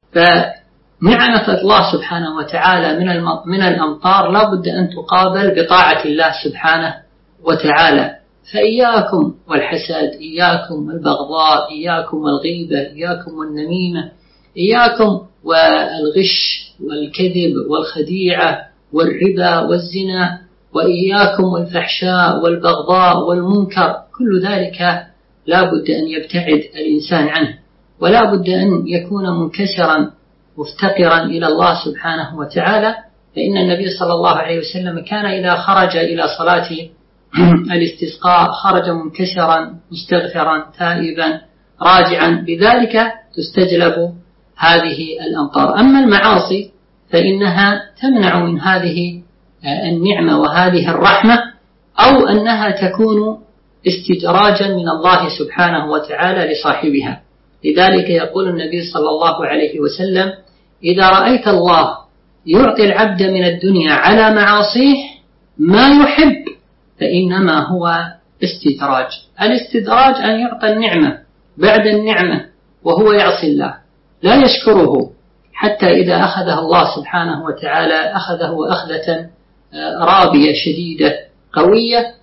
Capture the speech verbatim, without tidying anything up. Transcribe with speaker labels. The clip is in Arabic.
Speaker 1: فنعمة الله سبحانه وتعالى من من الأمطار لا بد أن تقابل بطاعة الله سبحانه وتعالى. فإياكم والحسد، إياكم والبغضاء، إياكم والغيبة، إياكم والنميمة، إياكم والغش والكذب والخديعة والربا والزنا، وإياكم والفحشاء والبغضاء والمنكر. كل ذلك لا بد أن يبتعد الإنسان عنه، ولا بد أن يكون منكسرا مفتقرا إلى الله سبحانه وتعالى. فإن النبي صلى الله عليه وسلم كان إذا خرج إلى صلاة الاستسقاء خرج منكسرا مستغفرا تائبا راجعا، بذلك تستجلب هذه الأمطار. أما المعاصي فإنها تمنع من هذه النعمة وهذه الرحمة، أو أنها تكون استدراجا من الله سبحانه وتعالى لصاحبها. لذلك يقول النبي صلى الله عليه وسلم: إذا رأيت الله يعطي العبد من الدنيا على معاصيه ما يحب فإنما هو استدراج. الاستدراج أن يعطى النعمة بعد النعمة وهو يعصي الله لا يشكره، حتى إذا أخذه الله سبحانه وتعالى أخذه أخذة رابية شديدة قوية،